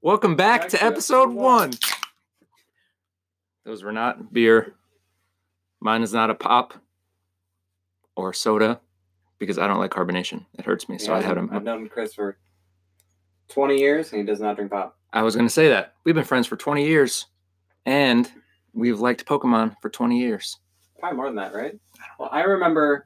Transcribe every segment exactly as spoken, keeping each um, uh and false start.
Welcome back, back to, to episode one. one. Those were not beer. Mine is not a pop or soda because I don't like carbonation. It hurts me. Yeah, so I had them. I've known Chris for twenty years and he does not drink pop. I was going to say that. We've been friends for twenty years and we've liked Pokemon for twenty years. Probably more than that, right? Well, I remember,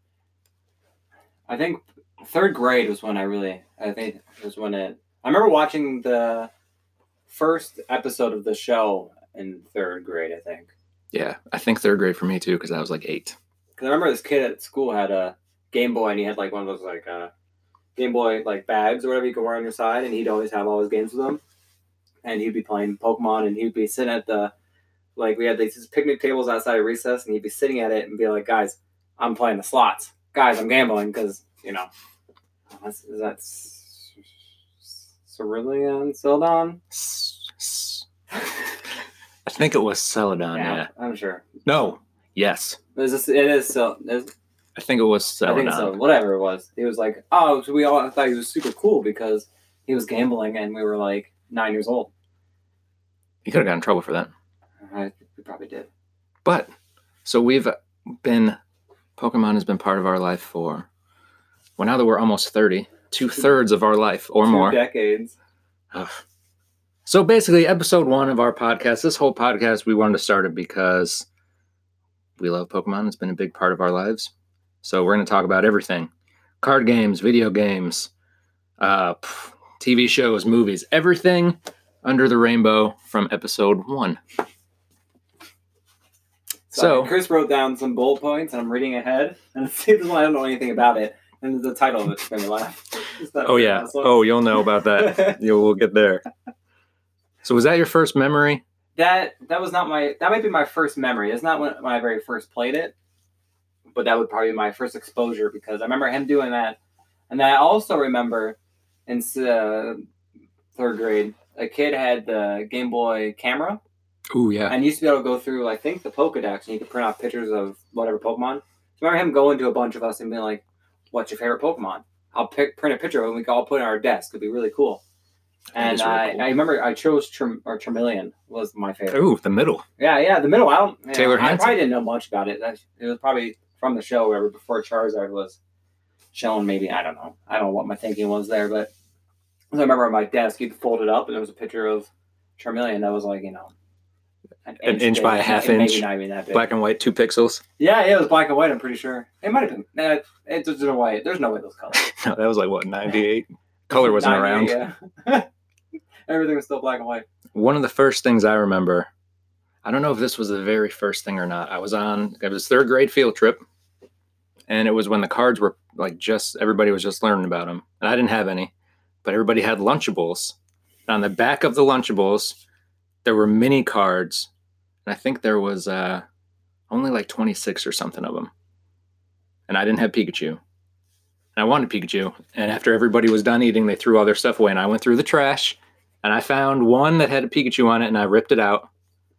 I think third grade was when I really, I think was when it, I remember watching the first episode of the show in third grade, I think. Yeah, I think third grade for me too, because I was like eight. Because I remember this kid at school had a Game Boy, and he had like one of those like uh, Game Boy like bags or whatever you could wear on your side, and he'd always have all his games with him. And he'd be playing Pokemon, and he'd be sitting at the, like we had these picnic tables outside of recess, and he'd be sitting at it and be like, guys, I'm playing the slots. Guys, I'm gambling because, you know, is that Cerulean? Celadon? I think it was Celadon, yeah. yeah. I'm sure. No. Yes. Is this, it is so. I think it was Celadon. I think so. Whatever it was. He was like, oh, so we all thought he was super cool because he was gambling and we were like nine years old. He could have gotten in trouble for that. I, we probably did. But, so we've been, Pokemon has been part of our life for, well, now that we're almost thirty, two thirds of our life or Two more. decades. Ugh. So basically, episode one of our podcast, this whole podcast, we wanted to start it because we love Pokemon. It's been a big part of our lives. So we're going to talk about everything. Card games, video games, uh, T V shows, movies, everything under the rainbow from episode one. So, so Chris wrote down some bullet points, and I'm reading ahead. And see, this one I don't know anything about it. And the title of it made me laugh. Oh, yeah. Awesome? Oh, you'll know about that. you We'll get there. So was that your first memory? That that was not my, that might be my first memory. It's not when, when I very first played it, but that would probably be my first exposure because I remember him doing that. And then I also remember in uh, third grade, a kid had the Game Boy camera. Ooh, yeah. And used to be able to go through, I think, the Pokedex, and you could print out pictures of whatever Pokemon. So I remember him going to a bunch of us and being like, what's your favorite Pokemon? I'll pick, print a picture of it and we can all put it on our desk. It'd be really cool. And really I, cool. I remember I chose Term, or Charmeleon was my favorite. Ooh, the middle. Yeah, yeah, the middle. I don't. You Taylor know, Hanson. I probably didn't know much about it. It was probably from the show, wherever before Charizard was shown. Maybe I don't know. I don't know what my thinking was there, but I remember on my desk, you could fold it up, and there was a picture of Charmeleon that was like you know an inch, an inch by a half maybe inch, maybe not even that big. Black and white, two pixels. Yeah, yeah, it was black and white. I'm pretty sure it might have been. Nah, it, there's no way. There's no way those colors. No, that was like what ninety-eight. Color wasn't around. Yeah. Everything was still black and white. One of the first things I remember, I don't know if this was the very first thing or not. I was on, it was third grade field trip, and it was when the cards were like just, everybody was just learning about them. And I didn't have any, but everybody had Lunchables. And on the back of the Lunchables, there were mini cards, and I think there was uh, only like twenty-six or something of them. And I didn't have Pikachu. And I wanted Pikachu. And after everybody was done eating, they threw all their stuff away, and I went through the trash. And I found one that had a Pikachu on it, and I ripped it out.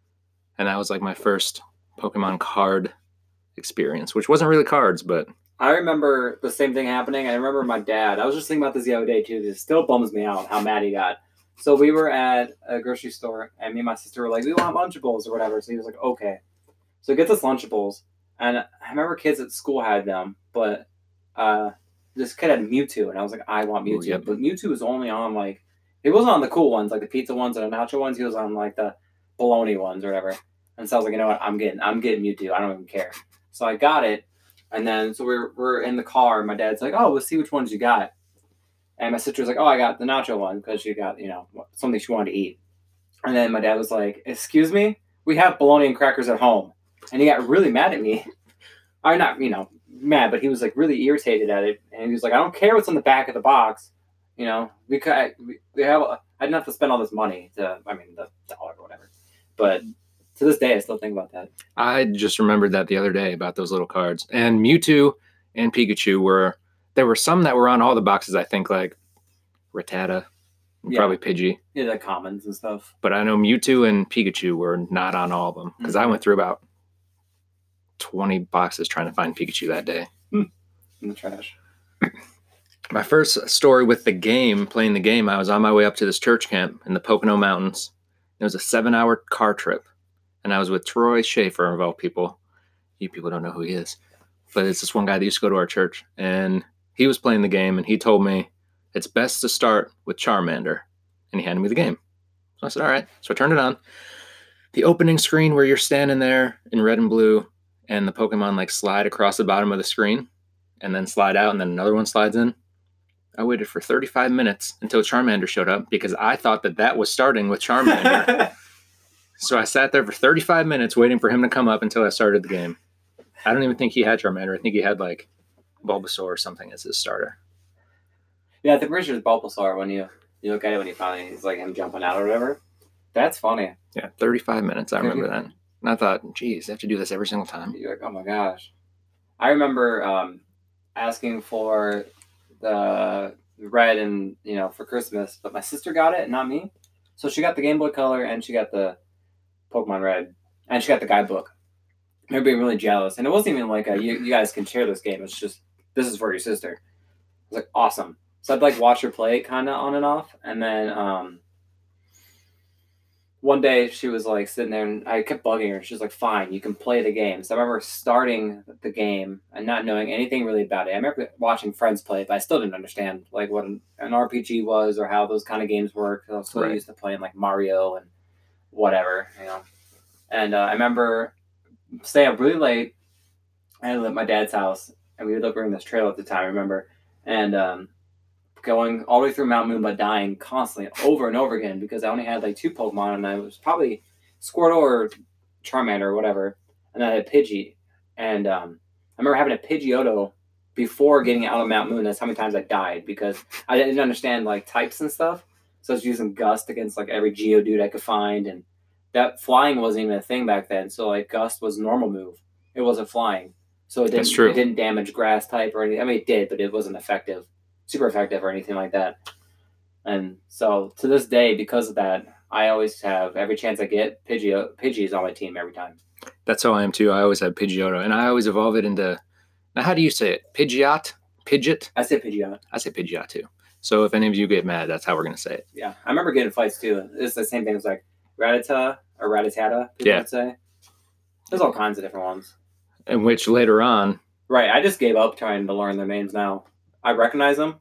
And that was like my first Pokemon card experience, which wasn't really cards, but... I remember the same thing happening. I remember my dad. I was just thinking about this the other day, too. It still bums me out how mad he got. So we were at a grocery store, and me and my sister were like, we want Lunchables or whatever. So he was like, okay. So he gets us Lunchables. And I remember kids at school had them, but uh, this kid had Mewtwo. And I was like, I want Mewtwo. Ooh, yep. But Mewtwo was only on, like... He wasn't on the cool ones, like the pizza ones and the nacho ones. He was on like the bologna ones or whatever. And so I was like, you know what? I'm getting, I'm getting Mewtwo. I don't even care. So I got it. And then, so we're, we're in the car. And my dad's like, oh, let's see which ones you got. And my sister's like, oh, I got the nacho one because she got, you know, something she wanted to eat. And then my dad was like, excuse me? We have bologna and crackers at home. And he got really mad at me. Or not, you know, mad, but he was like really irritated at it. And he was like, I don't care what's on the back of the box. You know, we could, we have, I didn't have to spend all this money to, I mean, the dollar or whatever. But to this day, I still think about that. I just remembered that the other day about those little cards. And Mewtwo and Pikachu were, there were some that were on all the boxes, I think, like Rattata, and yeah. probably Pidgey. Yeah, the commons and stuff. But I know Mewtwo and Pikachu were not on all of them. Because mm-hmm. I went through about twenty boxes trying to find Pikachu that day. In the trash. My first story with the game, playing the game, I was on my way up to this church camp in the Pocono Mountains. It was a seven-hour car trip, and I was with Troy Schaefer, of all people. You people don't know who he is, but it's this one guy that used to go to our church, and he was playing the game, and he told me it's best to start with Charmander, and he handed me the game. So I said, all right. So I turned it on. The opening screen where you're standing there in red and blue, and the Pokemon like slide across the bottom of the screen, and then slide out, and then another one slides in. I waited for thirty-five minutes until Charmander showed up because I thought that that was starting with Charmander. So I sat there for thirty-five minutes waiting for him to come up until I started the game. I don't even think he had Charmander. I think he had like Bulbasaur or something as his starter. Yeah, the pretty sure it's Bulbasaur when you, you look at it when he finally, it's like him jumping out or whatever. That's funny. Yeah, thirty-five minutes. I remember that. And I thought, geez, I have to do this every single time. You're like, oh my gosh. I remember um, asking for the red and, you know, for Christmas, but my sister got it, not me. So she got the Game Boy Color and she got the Pokemon Red and she got the guidebook. I remember being really jealous. And it wasn't even like a, you, you guys can share this game. It's just, this is for your sister. It was like, awesome. So I'd like watch her play it kind of on and off. And then um, one day she was like sitting there and I kept bugging her. She was like, fine, you can play the game. So I remember starting the game and not knowing anything really about it. I remember watching friends play it, but I still didn't understand like what an, an R P G was or how those kind of games work. I was so Right. used to playing like Mario and whatever, you know. And uh, I remember staying up really late. I lived at my dad's house and we would live in this trail at the time, I remember. And um, going all the way through Mount Moon but dying constantly over and over again because I only had like two Pokemon and I was probably Squirtle or Charmander or whatever. And then I had Pidgey. And um, I remember having a Pidgeotto before getting out of Mount Moon. That's how many times I died because I didn't understand like types and stuff. So I was using Gust against like every Geodude I could find. And that flying wasn't even a thing back then. So like Gust was normal move. It wasn't flying. So it didn't, That's true. It didn't damage grass type or anything. I mean, it did, but it wasn't effective. Super effective or anything like that. And so to this day, because of that, I always have every chance I get Pidgey. Pidgey is on my team every time. That's how I am too. I always have Pidgeotto, and I always evolve it into. Now, how do you say it? Pidgeot? Pidgeot? I say Pidgeot. I say Pidgeot too. So if any of you get mad, that's how we're gonna say it. Yeah, I remember getting fights too. It's the same thing as like Rattata or Rattata. People Yeah. would say. There's all kinds of different ones. In which later on, Right. I just gave up trying to learn their names now. I recognize them.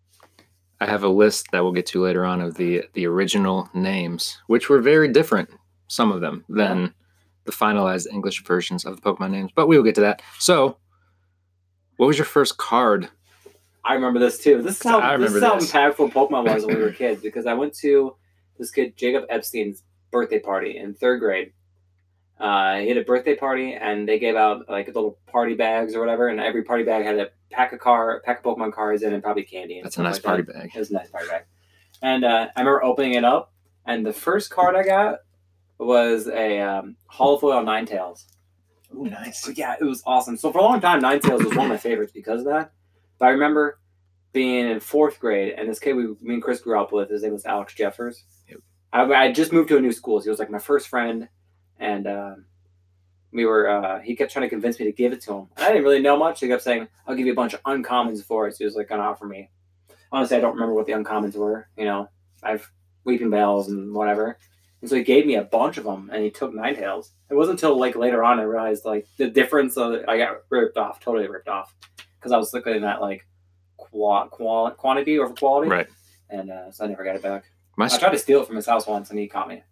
I have a list that we'll get to later on of the the original names, which were very different, some of them, than Yeah. the finalized English versions of the Pokemon names. But we will get to that. So, what was your first card? I remember this too. This is how, I this is remember how this. impactful Pokemon was when we were kids because I went to this kid, Jacob Epstein's birthday party in third grade. Uh, he had a birthday party and they gave out like little party bags or whatever, and every party bag had a pack of car, pack of Pokemon cards in and probably candy. And That's a stuff nice like party that. bag. It was a nice party bag. And uh, I remember opening it up, and the first card I got was a um, Holofoil Ninetales. Ooh, nice. So, yeah, it was awesome. So for a long time, Ninetales was one of my favorites because of that. But I remember being in fourth grade, and this kid we, me and Chris grew up with, his name was Alex Jeffers. Yep. I, I just moved to a new school, so he was like my first friend, and uh, we were. Uh, he kept trying to convince me to give it to him. And I didn't really know much. So he kept saying, "I'll give you a bunch of uncommons for it." So he was like going to offer me. Honestly, I don't remember what the uncommons were. You know, I've Weeping Bells and whatever. And so he gave me a bunch of them, and he took Ninetales. It wasn't until like later on I realized like the difference. Of, I got ripped off, totally ripped off, because I was looking at like qua- qual- quantity over quality, Right. And uh, so I never got it back. My I tried to steal it from his house once, and he caught me.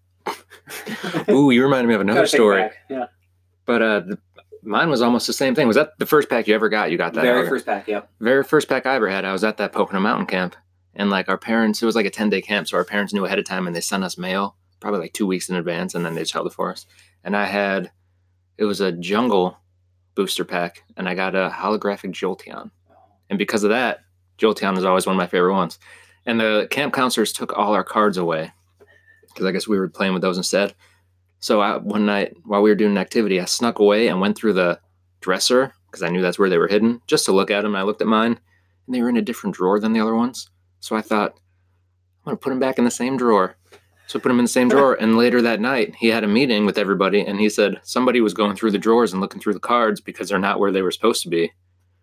Ooh, you reminded me of another Gotta take it story. back. Yeah, But uh, the, mine was almost the same thing. Was that the first pack you ever got? You got that very ever- first pack. Yep. very first pack I ever had. I was at that Pocono Mountain camp, and like our parents, it was like a ten day camp, so our parents knew ahead of time, and they sent us mail probably like two weeks in advance, and then they just held it for us. And I had, it was a jungle booster pack, and I got a holographic Jolteon, and because of that, Jolteon is always one of my favorite ones. And the camp counselors took all our cards away because I guess we were playing with those instead. So I, one night while we were doing an activity, I snuck away and went through the dresser because I knew that's where they were hidden, just to look at them. And I looked at mine, and they were in a different drawer than the other ones. So I thought, I'm going to put them back in the same drawer. So I put them in the same drawer. And later that night, he had a meeting with everybody, and he said somebody was going through the drawers and looking through the cards because they're not where they were supposed to be.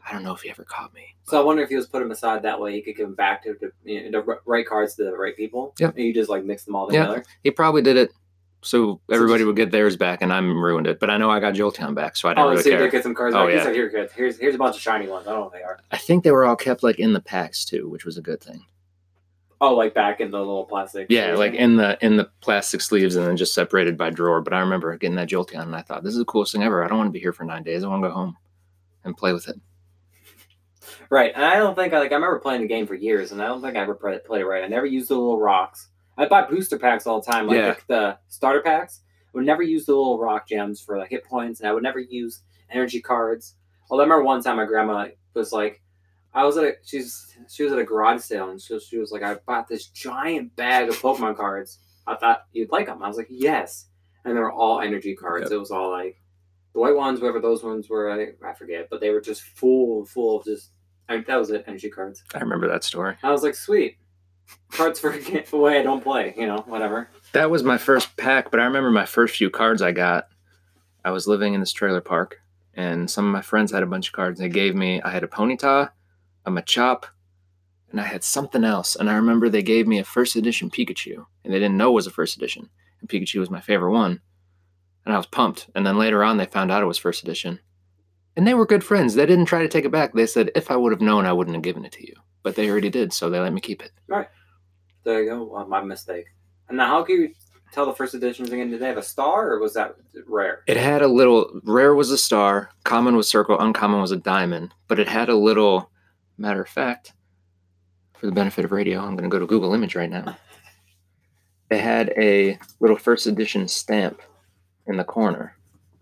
I don't know if he ever caught me. So I wonder if he was put him aside that way he could give them back to, to you know, the right cards to the right people. Yep. And you just like mix them all together. Yeah, he probably did it so everybody would get theirs back, and I ruined it. But I know I got Jolteon back, so I don't oh, really so care. you did get some cards oh, back. Yeah. He's like, here, kids. Here's here's a bunch of shiny ones. I don't know what they are. I think they were all kept like in the packs too, which was a good thing. Oh, like back in the little plastic. Yeah, sleeve. like in the in the plastic sleeves, and then just separated by drawer. But I remember getting that Jolteon, and I thought, this is the coolest thing ever. I don't want to be here for nine days. I want to go home and play with it. Right, and I don't think I like. I remember playing the game for years, and I don't think I ever played played it right. I never used the little rocks. I buy booster packs all the time, like Yeah. the, the starter packs. I would never use the little rock gems for like hit points, and I would never use energy cards. Although I remember one time my grandma was like, I was at a she's she was at a garage sale, and she, she was like, I bought this giant bag of Pokemon cards. I thought you'd like them. I was like, yes, and they were all energy cards. Yep. It was all like the white ones, whatever those ones were. I, I forget, but they were just full, full of just. I, that was it, energy cards. I remember that story. I was like, sweet. Cards for the way I don't play, you know, whatever. That was my first pack, but I remember my first few cards I got. I was living in this trailer park, and some of my friends had a bunch of cards. They gave me, I had a Ponyta, a Machop, and I had something else. And I remember they gave me a first edition Pikachu, and they didn't know it was a first edition. And Pikachu was my favorite one. And I was pumped. And then later on, they found out it was first edition. And they were good friends. They didn't try to take it back. They said, if I would have known, I wouldn't have given it to you. But they already did, so they let me keep it. Right. There you go. Well, my mistake. And now, how can you tell the first editions again? Did they have a star, or was that rare? It had a little, rare was a star, common was circle, uncommon was a diamond. But it had a little, matter of fact, for the benefit of radio, I'm going to go to Google Image right now. It had a little first edition stamp in the corner.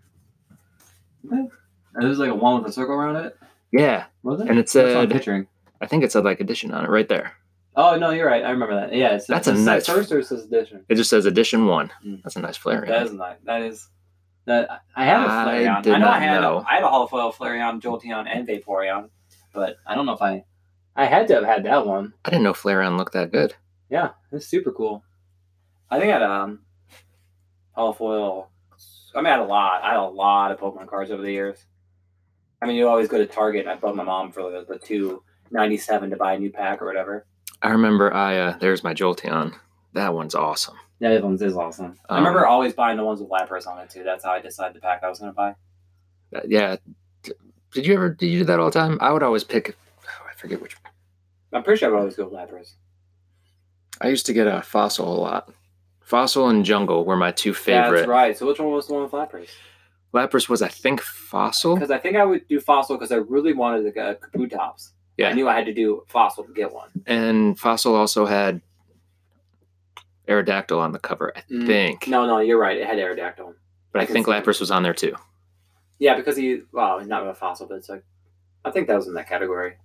It was like a one with a circle around it? Yeah. Was it? And it That's what I'm said, picturing. I think it said like edition on it right there. Oh, no, you're right. I remember that. Yeah, it's, That's it's a nice- first or it says edition? It just says edition one. Mm. That's a nice Flareon. That is nice. That is. That I had a I Flareon. I, did know not I had know. I had a Holofoil, Flareon, Jolteon, and Vaporeon, but I don't know if I. I had to have had that one. I didn't know Flareon looked that good. Yeah, it's super cool. I think I had um, Holofoil. I mean, I had a lot. I had a lot of Pokemon cards over the years. I mean, you always go to Target, and I bought my mom for the, the two ninety-seven to buy a new pack or whatever. I remember I, uh, there's my Jolteon. That one's awesome. Yeah, that one is awesome. I Um, remember always buying the ones with Lapras on it too. That's how I decided the pack I was going to buy. Uh, yeah. Did you ever, did you do that all the time? I would always pick, oh, I forget which. I'm pretty sure I would always go with Lapras. I used to get a Fossil a lot. Fossil and Jungle were my two favorite. That's right. So which one was the one with Lapras? Lapras was, I think, Fossil. Because I think I would do Fossil because I really wanted to get Kabutops. Yeah. I knew I had to do Fossil to get one. And Fossil also had Aerodactyl on the cover, I Mm. think. No, no, you're right. It had Aerodactyl. But I, I can think see Lapras was on there too. Yeah, because he, well, he's not a Fossil, but it's like, I think that was in that category.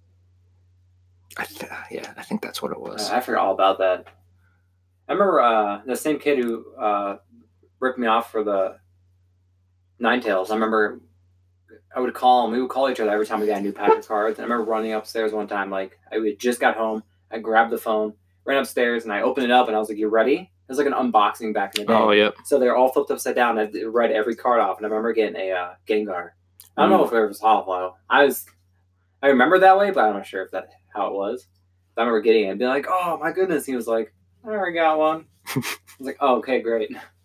I th- yeah, I think that's what it was. Uh, I forgot all about that. I remember uh, the same kid who uh, ripped me off for the Ninetales. I remember I would call him. We would call each other every time we got a new pack of cards. I remember running upstairs one time. Like, I we just got home. I grabbed the phone, ran upstairs, and I opened it up, and I was like, you ready? It was like an unboxing back in the day. Oh, yep. So they were all flipped upside down. I read every card off, and I remember getting a uh, Gengar. I don't know if it was Hollow. I was, I remember that way, but I'm not sure if that's how it was. I remember getting it and being like, "Oh my goodness!" He was like, "I already got one." I was like, "Oh, okay, great."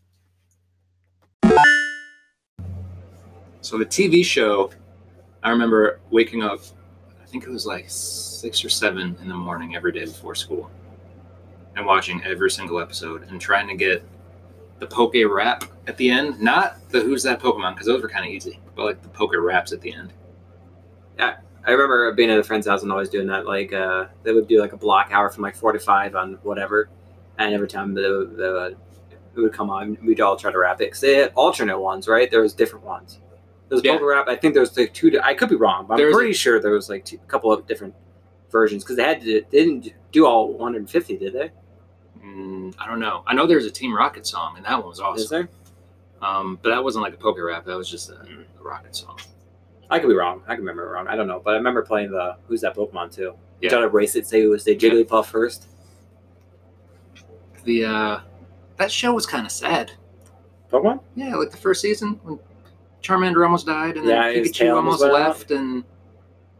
So the T V show, I remember waking up, I think it was like six or seven in the morning every day before school, and watching every single episode and trying to get the Poke Rap at the end. Not the Who's That Pokemon, because those were kind of easy, but like the Poke Raps at the end. Yeah, I remember being at a friend's house and always doing that. Like, uh, they would do like a block hour from like four to five on whatever, and every time the the it would come on, we'd all try to rap it. Because they had alternate ones, right? There was different ones. There was Yeah. Poke Rap. I think there was like two. I could be wrong, but I'm There was pretty a- sure there was like two, a couple of different versions because they had to. They didn't do all one hundred fifty, did they? Mm, I don't know. I know there's a Team Rocket song, and that one was Is awesome. there? Um, but that wasn't like a Poke Rap. That was just a, a Rocket song. I could be wrong. I can remember it wrong. I don't know, but I remember playing the Who's That Pokemon too. Yeah. Try to race it. Say it was say Jigglypuff first. The uh, that show was kind of sad. Pokemon? Yeah, like the first season when Charmander almost died, and Yeah, then his Pikachu tail almost almost went out. left, and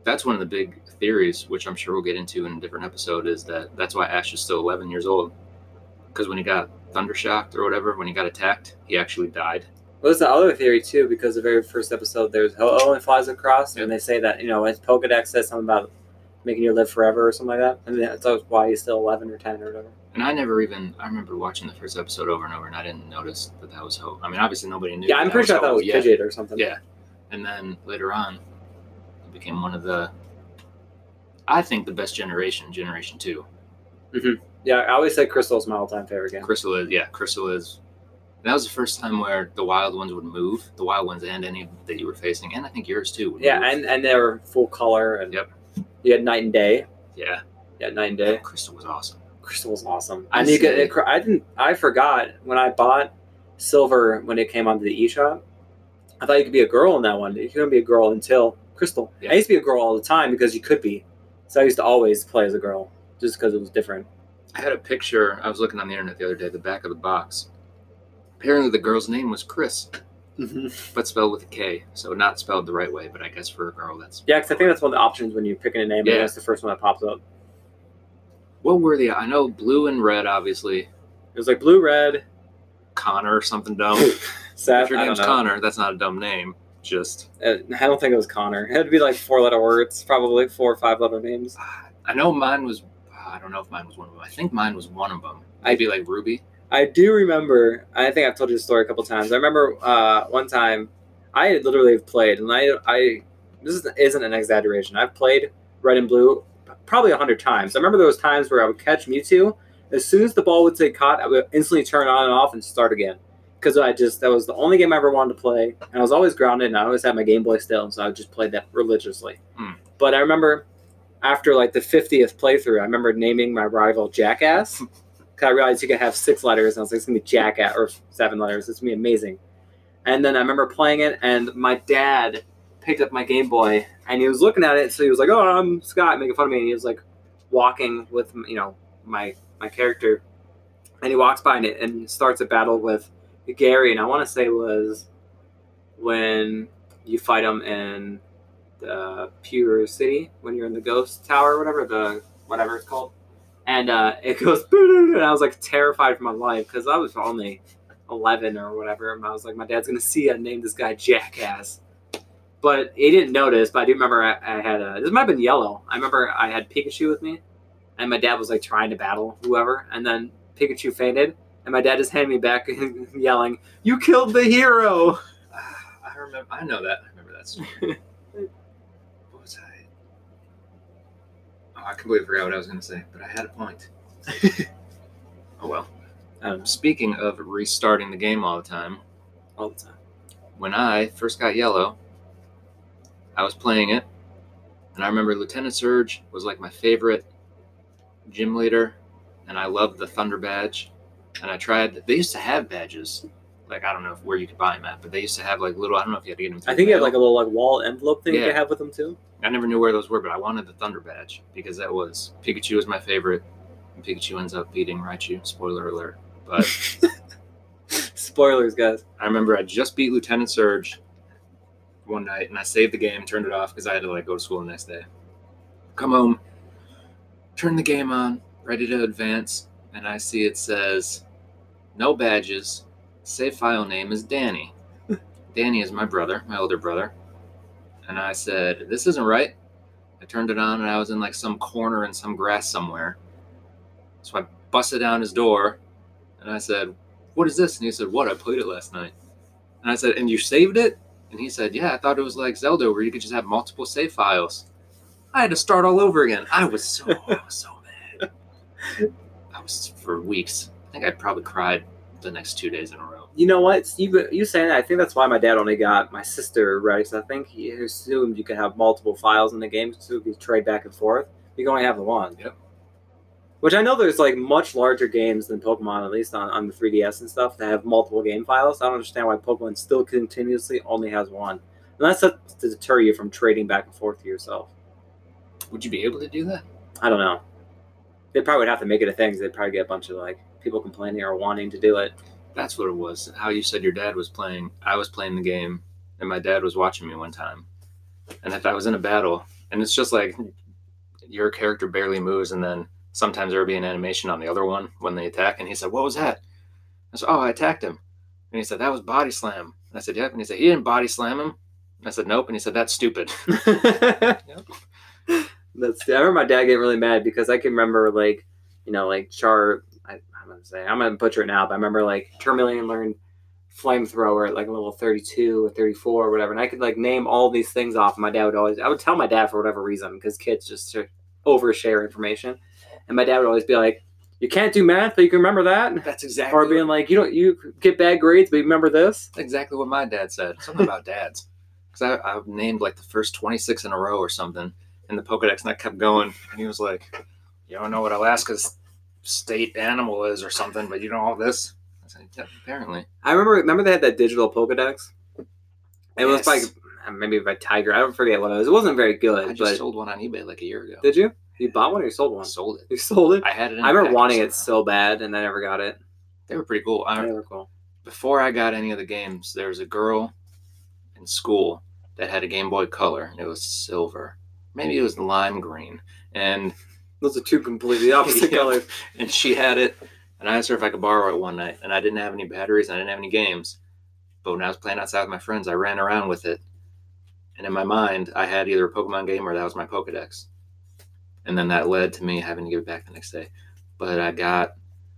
That's one of the big theories, which I'm sure we'll get into in a different episode, is that that's why Ash is still eleven years old. Because when he got thundershocked or whatever, when he got attacked, he actually died. Well, there's the other theory, too, because the very first episode, there's Ho-Oh and flies across, Yep. and they say that, you know, his Pokedex says something about making you live forever or something like that. And that's why he's still eleven or ten or whatever. And I never even, I remember watching the first episode over and over, and I didn't notice that that was Ho. I mean, obviously nobody knew. Yeah, I'm that pretty sure that Ho was yet. Pidgeot or something. Yeah. And then later on, he became one of the, I think, the best generation, Generation two. Yeah, I always say Crystal's my all-time favorite game. Crystal is, yeah, Crystal is. That was the first time where the wild ones would move, the wild ones and any that you were facing, and I think yours too. Would Yeah, move. and, and they were full color. And Yep. You had Night and Day. Yeah. Yeah, Night and Day. Crystal was awesome. Crystal was awesome. I And you say- could, I didn't. I forgot when I bought Silver when it came onto the eShop. I thought you could be a girl in that one. You couldn't be a girl until Crystal. Yeah. I used to be a girl all the time because you could be. So I used to always play as a girl just because it was different. I had a picture, I was looking on the internet the other day, the back of the box. Apparently the girl's name was Chris, but spelled with a K, so not spelled the right way, but I guess for a girl that's... Yeah, because I think that's one of the options when you're picking a name. Yeah. And that's the first one that pops up. What were the... I know blue and red, obviously. It was like blue, red, Connor or something dumb. Seth. If your I don't name's know. Connor, that's not a dumb name. Just... Uh, I don't think it was Connor. It had to be like four-letter words, probably four or five-letter names. I know mine was... I don't know if mine was one of them. I think mine was one of them. Maybe like Ruby. I do remember. I think I've told you the story a couple times. I remember uh, one time I had literally played, and I, I this isn't an exaggeration. I've played Red and Blue probably a hundred times. I remember there was times where I would catch Mewtwo. As soon as the ball would say caught, I would instantly turn on and off and start again. Because I just that was the only game I ever wanted to play, and I was always grounded, and I always had my Game Boy still, so I just played that religiously. Hmm. But I remember after like the fiftieth playthrough, I remember naming my rival Jackass. Because I realized you could have six letters, and I was like, it's going to be Jackass, or seven letters. It's going to be amazing. And then I remember playing it, and my dad picked up my Game Boy, and he was looking at it, so he was like, oh, I'm Scott, making fun of me. And he was like walking with, you know, my my character. And he walks by and, it, and starts a battle with Gary, and I want to say it was when you fight him in the Pure City, when you're in the Ghost Tower or whatever, the whatever it's called. And uh, it goes, and I was like terrified for my life because I was only eleven or whatever. And I was like, my dad's going to see I named this guy Jackass. But he didn't notice, but I do remember I, I had a, this might have been yellow. I remember I had Pikachu with me, and my dad was like trying to battle whoever. And then Pikachu fainted, and my dad just handed me back yelling, you killed the hero. I remember... I know that. I remember that story. What was I... Oh, I completely forgot what I was going to say, but I had a point. Oh, well. Um, Speaking of restarting the game all the time, all the time. when I first got Yellow, I was playing it, and I remember Lieutenant Surge was like my favorite gym leader, and I loved the Thunder Badge. And I tried, they used to have badges. Like, I don't know if, where you could buy them at, but they used to have like little, I don't know if you had to get them through I think you had mail. like a little like wall envelope thing you Yeah. could have with them too. I never knew where those were, but I wanted the Thunder Badge because that was Pikachu was my favorite. And Pikachu ends up beating Raichu. Spoiler alert. But Spoilers, guys. I remember I just beat Lieutenant Surge one night, and I saved the game, turned it off because I had to like go to school the next day. Come home, turn the game on, ready to advance, and I see it says, "No badges. Save file name is Danny." Danny is my brother, my older brother. And I said, this isn't right. I turned it on, and I was in like some corner in some grass somewhere. So I busted down his door, and I said, what is this? And he said, what? I played it last night. And I said, and you saved it? And he said, yeah, I thought it was like Zelda where you could just have multiple save files. I had to start all over again. I was so, I was so mad. I was for weeks. I think I probably cried the next two days in a row. You know what? You you saying that? I think that's why my dad only got my sister right. So I think he assumed you could have multiple files in the game, so you could trade back and forth. You can only have the one. Yep. Which I know there's like much larger games than Pokemon, at least on, on the three D S and stuff, that have multiple game files. I don't understand why Pokemon still continuously only has one. Unless that's to deter you from trading back and forth to yourself. Would you be able to do that? I don't know. They probably would have to make it a thing. 'Cause they'd probably get a bunch of like people complaining or wanting to do it. That's what it was. How you said your dad was playing. I was playing the game, and my dad was watching me one time. And if I was in a battle And it's just like your character barely moves, and then sometimes there would be an animation on the other one when they attack. And he said, "What was that?" I said, "Oh, I attacked him." And he said, "That was body slam." And I said, "Yep." And he said, "He didn't body slam him." And I said, "Nope." And he said, "That's stupid." Yep. That's. I remember my dad getting really mad because I can remember like, you know, like Char. I, I'm gonna say I'm gonna butcher it now, but I remember like Charmeleon learned flamethrower at like a level thirty-two or thirty-four or whatever, and I could like name all these things off. And my dad would always. I would tell my dad for whatever reason because kids just overshare information, and my dad would always be like, "You can't do math, but you can remember that." That's exactly. Or being like, "You don't. You get bad grades, but you remember this." That's exactly what my dad said. Something about dads. Because I, I named like the first twenty-six in a row or something in the Pokedex, and I kept going. And he was like, "You don't know what Alaska's state animal is or something, but you know all this?" I said, "Yeah, apparently." I remember remember they had that digital Pokedex? It Yes. was by, maybe by Tiger. I don't forget what it was. It wasn't very good. I just but sold one on eBay like a year ago. Did you? You bought one or you sold I one? sold it. You sold it? I had it in I a remember package wanting it somehow. so bad, and I never got it. They were pretty cool. I, They were cool. Before I got any of the games, there was a girl in school that had a Game Boy Color, and it was silver. Maybe it was lime green. And Those are two completely opposite Yeah. colors. and she had it, and I asked her if I could borrow it one night, and I didn't have any batteries, and I didn't have any games. But when I was playing outside with my friends, I ran around with it, and in my mind, I had either a Pokemon game or that was my Pokedex. And then that led to me having to give it back the next day. But I got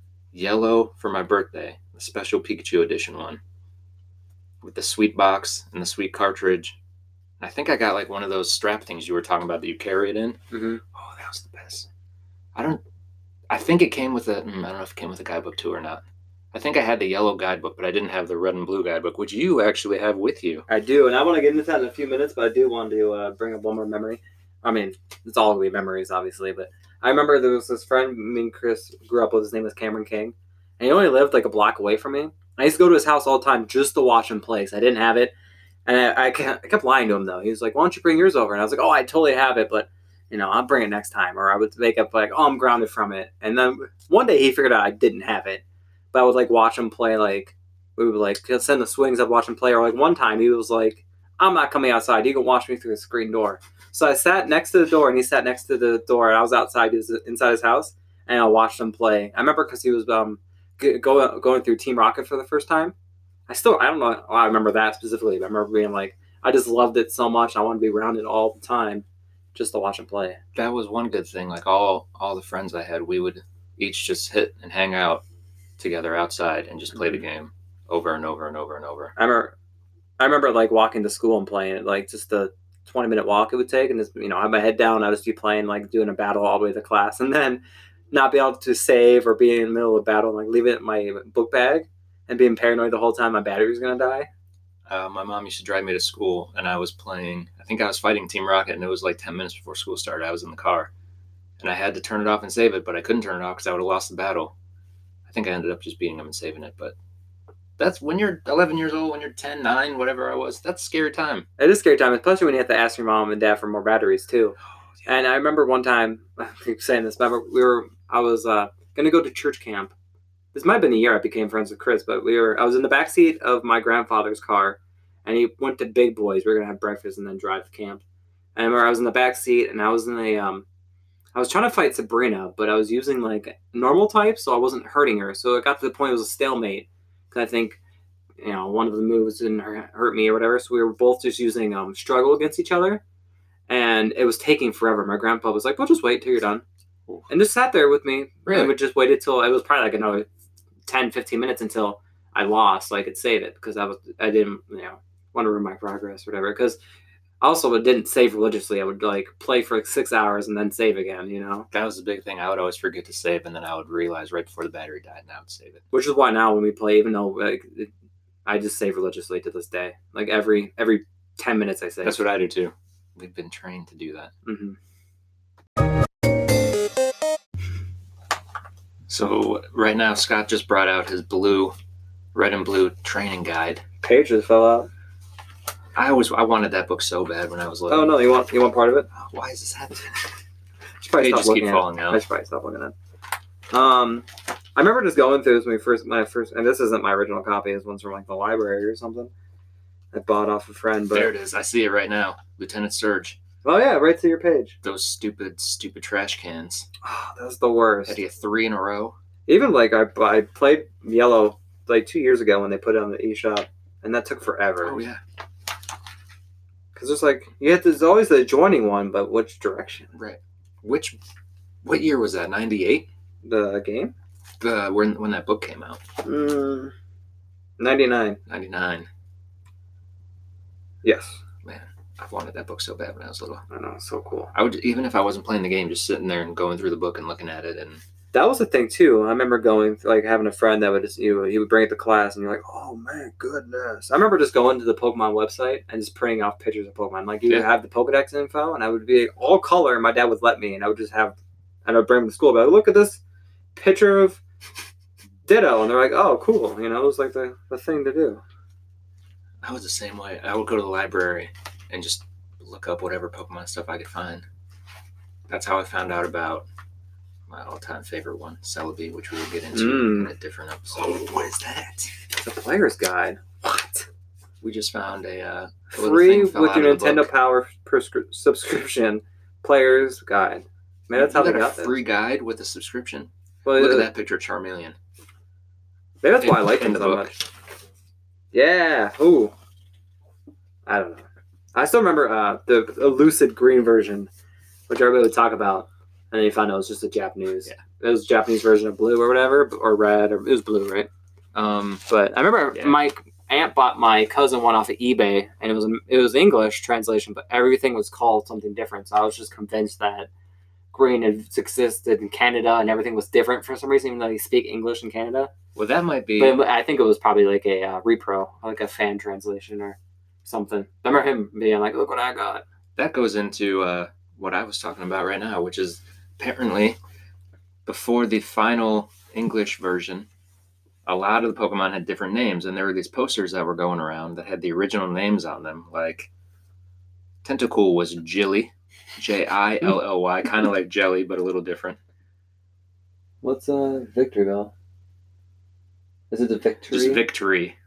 yellow for my birthday, the special Pikachu edition one, with the sweet box and the sweet cartridge. I think I got like one of those strap things you were talking about that you carry it in. Mm-hmm. Oh, that was the best. I don't. I think it came with a. mm, I don't know if it came with a guidebook too or not. I think I had the yellow guidebook, but I didn't have the red and blue guidebook, which you actually have with you. I do, and I want to get into that in a few minutes, but I do want to uh, bring up one more memory. I mean, it's all going to be memories, obviously, but I remember there was this friend me and Chris grew up with. His name was Cameron King, and he only lived like a block away from me. I used to go to his house all the time just to watch him play, 'cause I didn't have it. And I, I kept I kept lying to him, though. He was like, "Why don't you bring yours over?" And I was like, "Oh, I totally have it, but, you know, I'll bring it next time." Or I would make up like, "Oh, I'm grounded from it." And then one day he figured out I didn't have it. But I would, like, watch him play, like, we would, like, send the swings, I'd watch him play. Or, like, one time he was like, "I'm not coming outside. You can watch me through the screen door." So I sat next to the door, and he sat next to the door, and I was outside, he was inside his house, and I watched him play. I remember because he was um g- going going through Team Rocket for the first time. I still, I don't know, I remember that specifically, but I remember being like, I just loved it so much. I wanted to be around it all the time just to watch him play. That was one good thing. Like all all the friends I had, we would each just hit and hang out together outside and just play the game over and over and over and over. I remember, I remember like walking to school and playing it, like just the twenty minute walk it would take, and just, you know, I have my head down. I would just be playing, like doing a battle all the way to class, and then not be able to save or be in the middle of a battle and like leave it in my book bag and being paranoid the whole time my battery was gonna die. Uh, my mom used to drive me to school, and I was playing. I think I was fighting Team Rocket, and it was like ten minutes before school started. I was in the car, and I had to turn it off and save it, but I couldn't turn it off because I would have lost the battle. I think I ended up just beating them and saving it, but that's when you're eleven years old, when you're ten, nine, whatever I was. That's a scary time. It is a scary time, especially when you have to ask your mom and dad for more batteries too. And I remember one time, I keep saying this, but we were, I was uh, gonna go to church camp. This might have been the year I became friends with Chris, but we were, I was in the backseat of my grandfather's car, and he went to Big Boys. We were gonna have breakfast and then drive to camp. And I remember I was in the backseat, and I was in a, um, I was trying to fight Sabrina, but I was using like normal type, so I wasn't hurting her. So it got to the point it was a stalemate, because I think, you know, one of the moves didn't hurt me or whatever. So we were both just using um, struggle against each other. And it was taking forever. My grandpa was like, "Well, just wait till you're done." And just sat there with me. Really? And we just waited till it was probably like another ten, fifteen minutes until I lost so I could save it, because I was I didn't, you know, want to ruin my progress or whatever. Because also it didn't save religiously. I would like play for like six hours and then save again, you know? That was the big thing. I would always forget to save, and then I would realize right before the battery died, and I would save it. Which is why now when we play, even though like it, I just save religiously to this day. Like every every ten minutes I save. That's what I do too. We've been trained to do that. Mm-hmm. So right now, Scott just brought out his blue, red and blue training guide. Page just fell out. I always I wanted that book so bad when I was little. Oh no, you want you want part of it? Why is this happening? Should probably stop Pages keep looking at falling it. out. I should probably stop looking at it. Um, I remember just going through this when we first, my first, and this isn't my original copy. This one's from like the library or something. I bought off a friend, but There it is. I see it right now. Lieutenant Surge. Oh yeah, right to your page. Those stupid, stupid trash cans. Oh, that was the worst. Had to get three in a row. Even like I, I played Yellow like two years ago when they put it on the eShop, and that took forever. Oh yeah. Because it's like you have to, there's always the adjoining one, but which direction? Right. Which? What year was that? ninety-eight. The game? The when when that book came out. Mm, ninety-nine. ninety-nine. Yes. Man, I've wanted that book so bad when I was little. I know, it's so cool. I would, even if I wasn't playing the game, just sitting there and going through the book and looking at it. And that was the thing too. I remember going, like having a friend that would just, you know, he would bring it to class and you're like, oh man, goodness. I remember just going to the Pokemon website and just printing off pictures of Pokemon. Like you Yeah. would have the Pokedex info and I would be all color and my dad would let me and I would just have, and I would bring them to school, but look at this picture of Ditto. And they're like, oh, cool. You know, it was like the, the thing to do. I was the same way. I would go to the library and just look up whatever Pokemon stuff I could find. That's how I found out about my all-time favorite one, Celebi, which we will get into Mm. in a different episode. What is that? It's a player's guide. What? We just found a, uh, a little Free thing fell with out your of the Nintendo book. Power prescri- subscription, player's guide. Man, that's You how they got got a this. free guide with a subscription. Well, Look uh, at that picture of Charmeleon. Maybe that's why I In- like in him the so book. much. Yeah. Ooh. I don't know. I still remember uh, the Lucid Green version, which everybody would talk about, and then you found out it was just a Japanese. Yeah. It was a Japanese version of blue or whatever, or red, or it was blue, right? Um, But I remember Yeah. my aunt bought my cousin one off of eBay, and it was it was English translation, but everything was called something different. So I was just convinced that green had existed in Canada, and everything was different for some reason, even though you speak English in Canada. well, that might be. But I think it was probably like a uh, repro, like a fan translation or something. I remember him being like, "Look what I got." That goes into uh, what I was talking about right now, which is apparently before the final English version, a lot of the Pokemon had different names, and there were these posters that were going around that had the original names on them. Like Tentacool was Jilly, J I L L Y, kind of like jelly, but a little different. What's uh Victory Bell? Is it the Victory? Just Victory.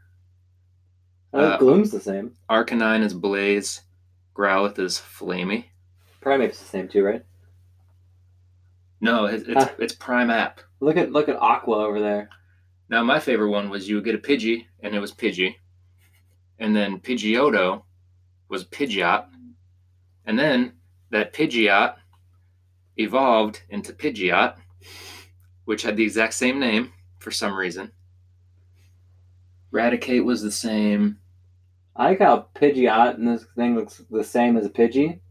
I think uh, Gloom's the same. Arcanine is Blaze. Growlithe is Flamey. Primate's the same too, right? No, it's it's, Huh. it's Prime App. Look at look at Aqua over there. Now, my favorite one was you would get a Pidgey, and it was Pidgey. And then Pidgeotto was Pidgeot. And then that Pidgeot evolved into Pidgeot, which had the exact same name for some reason. Raticate was the same. I like how Pidgeot and this thing looks the same as a Pidgey.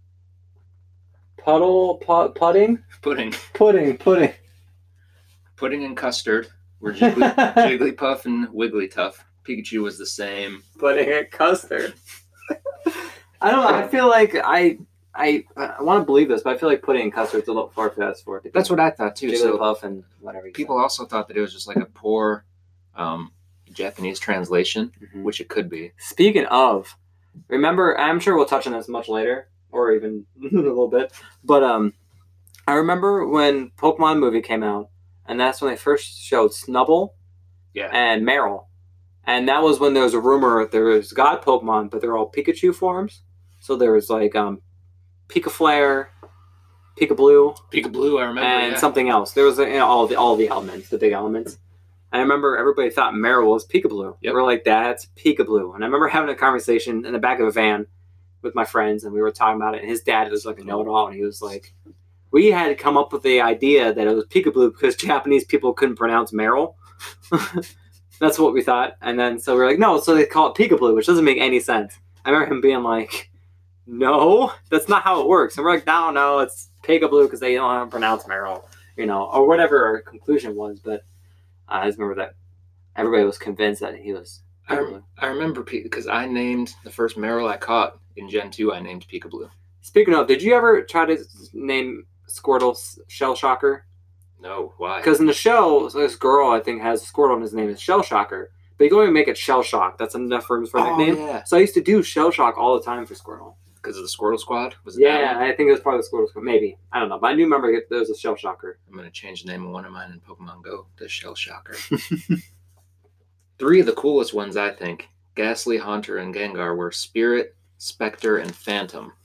Puddle, put, pudding, Pudding. pudding, pudding. Pudding and Custard were Jiggly, Jigglypuff and Wigglytuff. Pikachu was the same. Pudding and custard. I don't know. I feel like I I I want to believe this, but I feel like pudding and custard's a little far fast for it. That's what I thought too. So Jigglypuff and whatever. you people also thought that it was just like a poor um, Japanese translation, said. Mhm. which it could be. Speaking of, remember, I'm sure we'll touch on this much later, or even a little bit, but um, I remember when Pokemon movie came out, and that's when they first showed Snubbull Yeah. and Meryl. And that was when there was a rumor there was God Pokemon, but they're all Pikachu forms. So there was like um, Pikaflare, Pikablue, Pikablue, I remember. and yeah. something else. There was you know, all the all the elements, the big elements. I remember everybody thought Meryl was Pikablue. Yep. We were like, that's Pikablue. And I remember having a conversation in the back of a van with my friends, and we were talking about it. And his dad was like a know-it-all, and he was like, we had come up with the idea that it was Pikablue because Japanese people couldn't pronounce Meryl. That's what we thought. And then so we were like, no, so they call it Pikablue, which doesn't make any sense. I remember him being like, no, that's not how it works. And we're like, no, no, it's Pikablue because they don't know how to pronounce Meryl, you know, or whatever our conclusion was. But I just remember that everybody was convinced that he was I, Pikablue. I remember because I named the first Meryl I caught in Gen two, I named Pikablue. Speaking of, did you ever try to name Squirtle Shell Shocker? No, why? Because in the show, this girl, I think, has Squirtle, and his name is Shell Shocker. But you go and make it Shell Shock. That's enough for, for a Oh, nickname. yeah. So I used to do Shell Shock all the time for Squirtle. Because of the Squirtle Squad? Was it that Yeah, one? I think it was part of the Squirtle Squad. Maybe. I don't know. But I do remember there was a Shell Shocker. I'm going to change the name of one of mine in Pokemon Go to Shell Shocker. Three of the coolest ones, I think, Ghastly, Haunter, and Gengar, were Spirit, Spectre, and Phantom.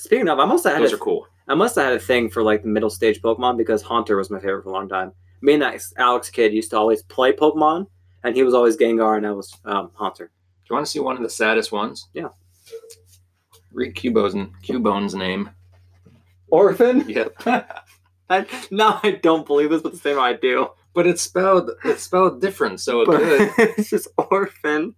Speaking of, I must have had Those a, are cool. I must have had a thing for like the middle stage Pokemon because Haunter was my favorite for a long time. Me and that Alex kid used to always play Pokemon, and he was always Gengar, and I was um, Haunter. Do you want to see one of the saddest ones? Yeah. Read Cubone's, Cubone's name. Orphan? Yep. I, no, I don't believe this, but the same I do. But it's spelled it's spelled different, so it But could. it's just Orphan.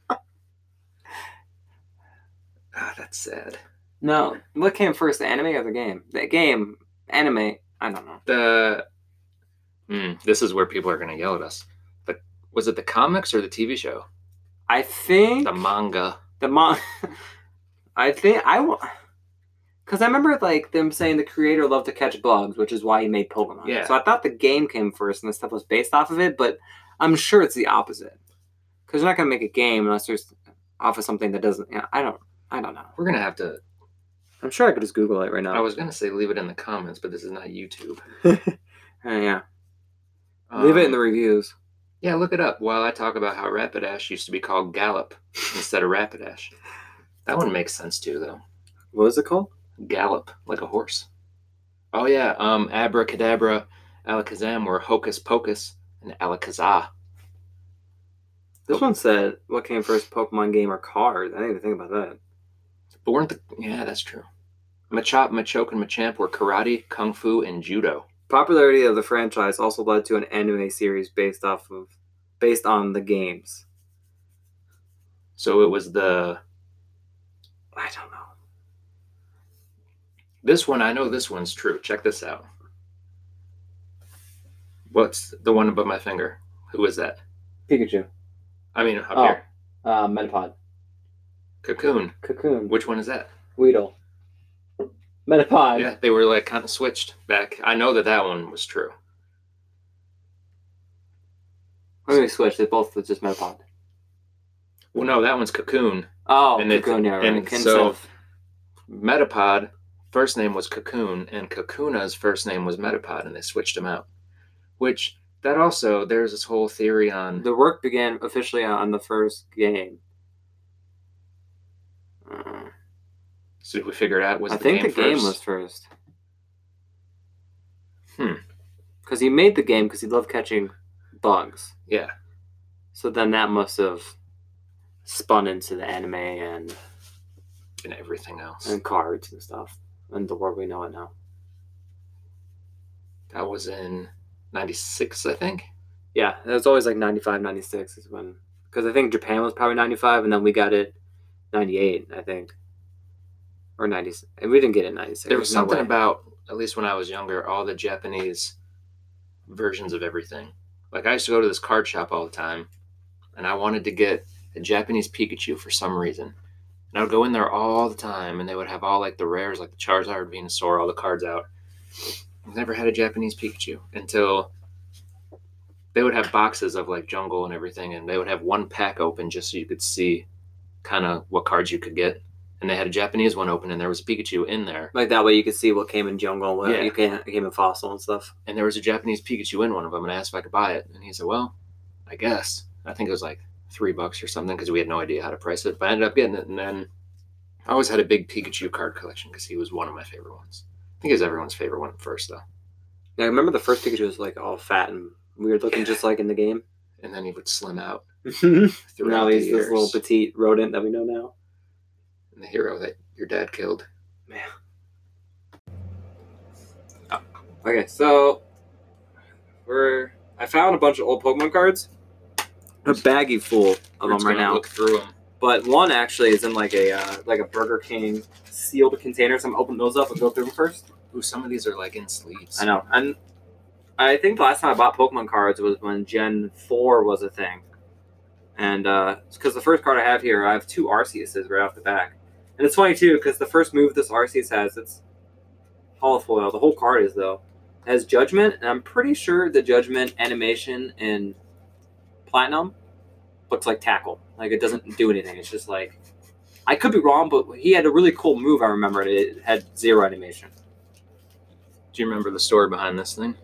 Ah, that's sad. No, what came first, the anime or the game? The game, anime, I don't know. The hmm, this is where people are going to yell at us. The was it the comics or the T V show? I think The manga. the mom. I think I want because I remember like them saying the creator loved to catch bugs, which is why he made Pokemon. Yeah. So I thought the game came first and the stuff was based off of it, but I'm sure it's the opposite. Because you're not gonna make a game unless there's off of something that doesn't. Yeah, I don't. I don't know. We're gonna have to. I'm sure I could just Google it right now. I was gonna say leave it in the comments, but this is not YouTube. uh, yeah. Leave it in the Um, reviews. Yeah, look it up while I talk about how Rapidash used to be called Gallop instead of Rapidash. That one makes sense too, though. What is it called? Gallop, like a horse. Oh yeah, um, Abracadabra, Alakazam were Hocus Pocus and Alakazam. This one said, "What came first, Pokemon game or card?" I didn't even think about that. But weren't the yeah, that's true. Machop, Machoke, and Machamp were karate, kung fu, and judo. Popularity of the franchise also led to an anime series based off of, based on the games. So it was the I don't know. this one. I know this one's true. Check this out. What's the one above my finger? Who is that? Pikachu. I mean, up Oh. here. Uh, Metapod. Cocoon. Cocoon. Which one is that? Weedle. Metapod. Yeah, they were like kind of switched back. I know that that one was true. Let me switch. They both was just Metapod. Well, no, that one's Cocoon. Oh, And it's- Cocoon, yeah, right. and Kinsiv. so- Metapod, first name was Cocoon, and Kakuna's first name was Metapod, and they switched them out. Which, that also, there's this whole theory on... The work began officially on the first game. Uh, So did we figure it out? Was I the think game the game first? was first. Hmm. Because he made the game because he loved catching bugs. Yeah. So then that must have spun into the anime and, And everything else. and cards and stuff. And the world we know it now. That was in ninety-six, I think. Yeah, it was always like ninety-five, ninety-six is when... Because I think Japan was probably ninety-five, and then we got it ninety-eight, I think. Or ninety... And we didn't get it in ninety-six. There was There's no something way. about, at least when I was younger, all the Japanese versions of everything. Like, I used to go to this card shop all the time, and I wanted to get a Japanese Pikachu for some reason. And I would go in there all the time, and they would have all, like, the rares, like the Charizard, Venusaur, all the cards out. I've never had a Japanese Pikachu until they would have boxes of, like, Jungle and everything, and they would have one pack open just so you could see kind of what cards you could get. And they had a Japanese one open, and there was a Pikachu in there. Like that way you could see what came in Jungle, what Yeah. you came, came in Fossil and stuff. And there was a Japanese Pikachu in one of them, and I asked if I could buy it. And he said, well, I guess. I think it was like three bucks or something because we had no idea how to price it. But I ended up getting it, and then I always had a big Pikachu card collection because he was one of my favorite ones. I think he was everyone's favorite one at first, though. Yeah, I remember the first Pikachu was like all fat and weird looking, Yeah. just like in the game. And then he would slim out now throughout the he's years. this little petite rodent that we know now. And the hero that your dad killed. Okay, so we're I found a bunch of old Pokemon cards. A baggie full of We're them just right gonna now. look through them. But one actually is in like a uh, like a Burger King sealed container. So I'm gonna open those up and go through them first. Ooh, some of these are like in sleeves. I know, and I think the last time I bought Pokemon cards was when Gen four was a thing, and because the first card I have here, I have two Arceuses right off the back, and it's funny too because the first move this Arceus has, it's holofoil. The whole card is though it has Judgment, and I'm pretty sure the Judgment animation in Platinum looks like Tackle. Like it doesn't do anything. It's just like I could be wrong, but he had a really cool move. I remember it. It had zero animation. Do you remember the story behind this thing?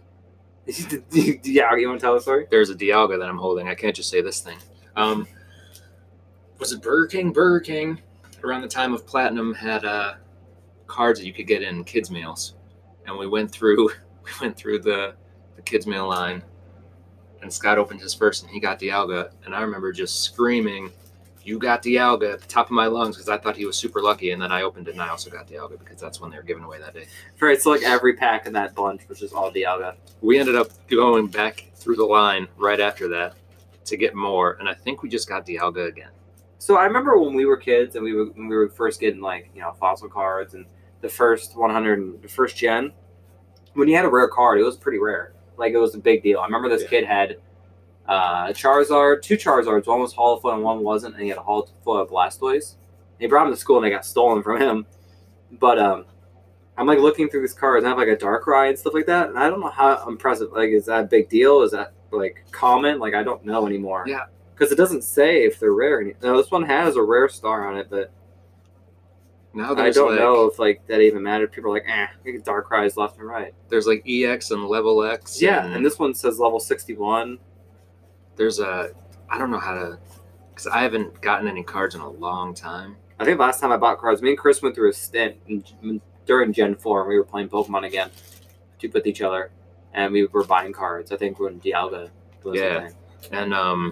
Yeah, you want to tell the story? There's a Dialga that I'm holding. I can't just say this thing. Um, was it Burger King? Burger King, around the time of Platinum, had uh, cards that you could get in kids meals, and we went through we went through the the kids meal line, and Scott opened his first and he got Dialga, and I remember just screaming, "You got Dialga!" at the top of my lungs because I thought he was super lucky, and then I opened it and I also got Dialga because that's when they were giving away that day. Right, so like every pack in that bunch was just all Dialga. We ended up going back through the line right after that to get more, and I think we just got Dialga again. So I remember when we were kids and we were when we were first getting like, you know, fossil cards and the first one hundred, the first gen, when you had a rare card, it was pretty rare. Like, it was a big deal. I remember this yeah. kid had uh, a Charizard, two Charizards, one was Holofoil and one wasn't, and he had a Holofoil Blastoise. They brought him to school and they got stolen from him. But um, I'm like looking through these cards and I have like a Darkrai and stuff like that, and I don't know how impressive. Like, is that a big deal? Is that like common? Like, I don't know anymore. Yeah. Because it doesn't say if they're rare. Now, this one has a rare star on it, but now I don't like, know if like that even mattered. People are like, eh, you get Darkrai's left and right. There's like E X and Level X. Yeah, and, and this one says level sixty-one. There's a, I don't know how to, because I haven't gotten any cards in a long time. I think last time I bought cards, me and Chris went through a stint in, during Gen four, and we were playing Pokemon again with each other, and we were buying cards. I think when Dialga was yeah, the thing. and um,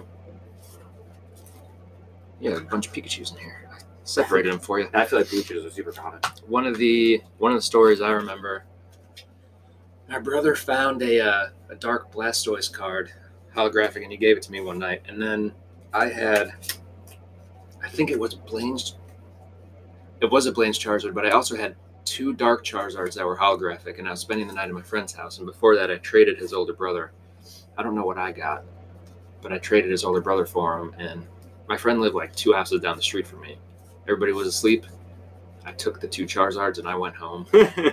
yeah, a bunch of Pikachus in here. I separated them for you. I feel like Pikachus are super common. One of the one of the stories I remember, my brother found a uh, a Dark Blastoise card, holographic, and he gave it to me one night. And then I had, I think it was Blaine's, it was a Blaine's Charizard, but I also had two Dark Charizards that were holographic, and I was spending the night at my friend's house. And before that, I traded his older brother. I don't know what I got, but I traded his older brother for him, and my friend lived like two houses down the street from me. Everybody was asleep. I took the two Charizards and I went home.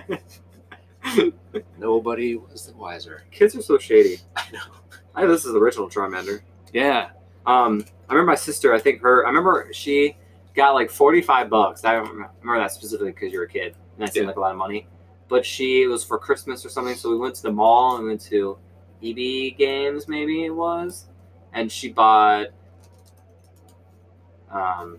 Nobody was the wiser. Kids are so shady. I know. I this is the original Charmander. Yeah. Um, I remember my sister, I think her, I remember she got like forty-five bucks. I don't remember that specifically because you're a kid. And that seemed yeah. like a lot of money. But she, it was for Christmas or something. So we went to the mall and went to E B Games, maybe it was. And she bought um,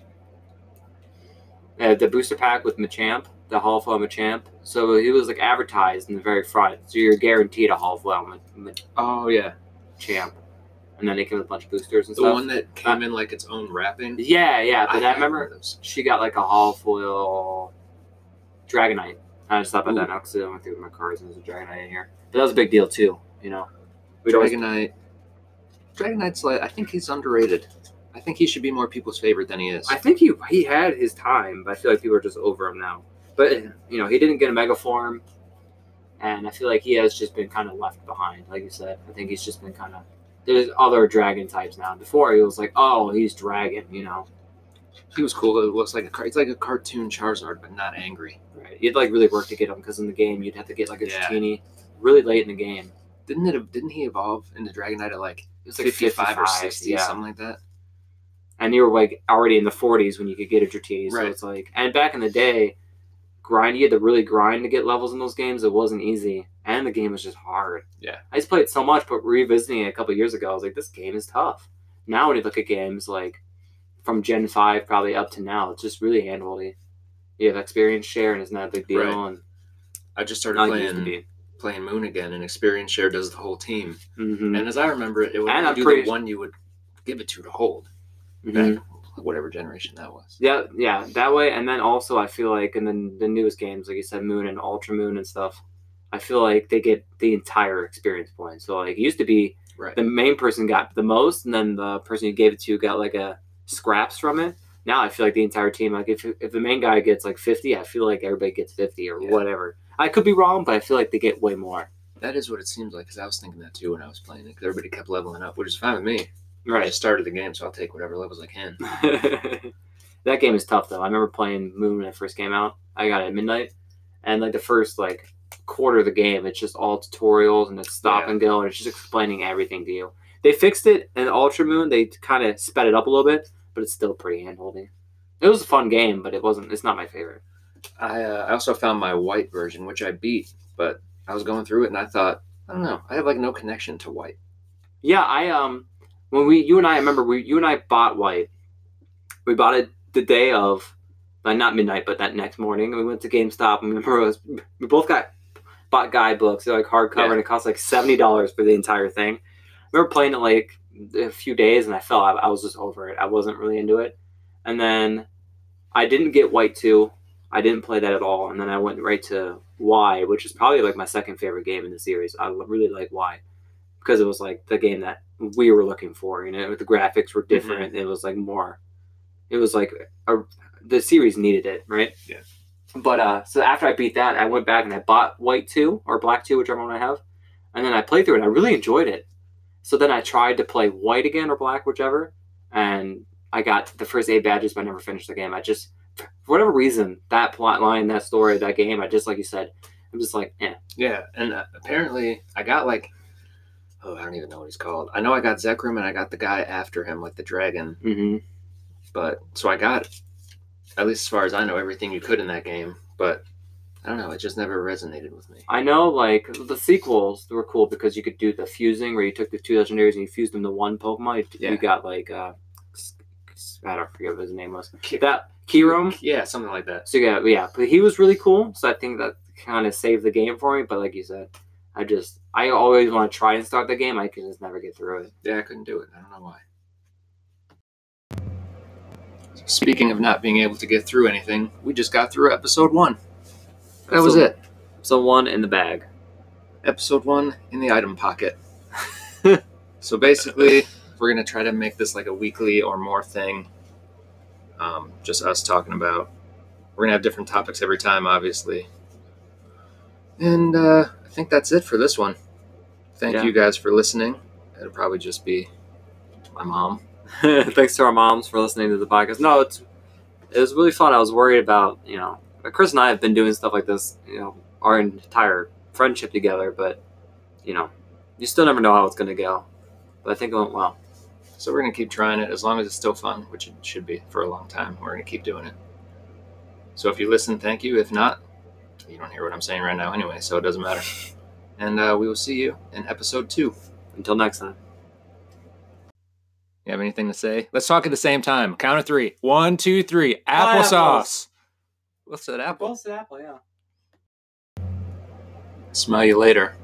uh, the booster pack with Machamp, the Holofoil Machamp. So it was like advertised in the very front. So you're guaranteed a Holofoil Machamp. Oh, yeah. Champ. And then they came with a bunch of boosters and the stuff. The one that came uh, in like its own wrapping? Yeah, yeah. But I, I remember those. She got like a Holofoil Dragonite. I just thought about Ooh. that now because I went through my cards and there's a Dragonite in here. But that was a big deal too, you know. Dragonite. Always... Dragonite's like, I think he's underrated. I think he should be more people's favorite than he is. I think he he had his time, but I feel like people are just over him now. But, you know, he didn't get a Mega Form, and I feel like he has just been kind of left behind, like you said. I think he's just been kind of... There's other Dragon types now. Before, he was like, oh, he's Dragon, you know. He was cool. It looks like a it's like a cartoon Charizard, but not angry. Right. You'd, like, really work to get him, because in the game, you'd have to get, like, a yeah. Dratini really late in the game. Didn't it? Didn't he evolve into Dragonite at, like, it was like fifty-five or sixty, yeah. something like that? And you were, like, already in the forties when you could get a Dratini, so right. it's like... And back in the day... grind. You had to really grind to get levels in those games. It wasn't easy, and the game was just hard. Yeah, I just played so much, but revisiting it a couple of years ago, I was like, this game is tough. Now when you look at games like from Gen five probably up to now, it's just really handholdy. You have experience share, and it's not a big deal. Right. And I just started playing playing Moon again, and experience share does the whole team. Mm-hmm. And as I remember it, it would and do pretty... the one you would give it to to hold. Mm-hmm. Back whatever generation that was. Yeah, yeah, that way. And then also I feel like in the, the newest games, like you said, Moon and Ultra Moon and stuff, I feel like they get the entire experience point. So like it used to be right. the main person got the most, and then the person you gave it to got like a scraps from it. Now I feel like the entire team, like if if the main guy gets like fifty, I feel like everybody gets fifty or yeah. whatever. I could be wrong, but I feel like they get way more. That is what it seems like, because I was thinking that too when I was playing it, because everybody kept leveling up, which is fine with me. Right. I just started the game, so I'll take whatever levels I can. That game is tough, though. I remember playing Moon when it first came out. I got it at midnight. And, like, the first, like, quarter of the game, it's just all tutorials, and it's stop yeah. and go, and it's just explaining everything to you. They fixed it in Ultra Moon. They kind of sped it up a little bit, but it's still pretty hand-holding. It was a fun game, but it wasn't. It's not my favorite. I, uh, I also found my white version, which I beat, but I was going through it, and I thought, I don't know, I have, like, no connection to white. Yeah, I, um... When we, you and I, I remember, we, you and I bought white. We bought it the day of, like not midnight, but that next morning. And we went to GameStop, and we remember it was, we both got bought guidebooks. They're like hardcover, Yeah. and it cost like seventy dollars for the entire thing. I remember playing it like a few days, and I felt I, I was just over it. I wasn't really into it. And then I didn't get White two. I didn't play that at all. And then I went right to Y, which is probably like my second favorite game in the series. I really like Y because it was like the game that we were looking for. You know, the graphics were different. Mm-hmm. It was like more. It was like a, the series needed it, right? Yeah. But uh, so after I beat that, I went back and I bought White two or Black two, whichever one I have, and then I played through it. And I really enjoyed it. So then I tried to play White again or Black, whichever, and I got the first eight badges, but I never finished the game. I just, for whatever reason, that plot line, that story, that game, I just, like you said, I'm just like, eh. Yeah, and uh, apparently I got like, oh, I don't even know what he's called. I know I got Zekrom and I got the guy after him, like the dragon. Mm-hmm. But, so I got, at least as far as I know, everything you could in that game. But, I don't know, it just never resonated with me. I know, like, the sequels were cool because you could do the fusing where you took the two legendaries and you fused them to one Pokemon. You, yeah. you got, like, uh, I don't forget what his name was. That Kyurem? Yeah, something like that. So, yeah, yeah, but he was really cool. So I think that kind of saved the game for me. But like you said, I just, I always want to try and start the game. I can just never get through it. Yeah, I couldn't do it. I don't know why. Speaking of not being able to get through anything, we just got through episode one. That was it. So one in the bag. Episode one in the item pocket. So basically, we're going to try to make this like a weekly or more thing. Um, just us talking about. We're going to have different topics every time, obviously. And uh, I think that's it for this one. Thank yeah. you guys for listening. It'll probably just be my mom. Thanks to our moms for listening to the podcast. No, it's it was really fun. I was worried about, you know, Chris and I have been doing stuff like this, you know, our entire friendship together, but, you know, you still never know how it's going to go. But I think it went well. So we're going to keep trying it as long as it's still fun, which it should be for a long time. We're going to keep doing it. So if you listen, thank you. If not, you don't hear what I'm saying right now anyway, so it doesn't matter. And uh, we will see you in episode two. Until next time. You have anything to say? Let's talk at the same time. Count of three. One, two, three. Applesauce. What's that apple? What's that apple, yeah. Smell you later.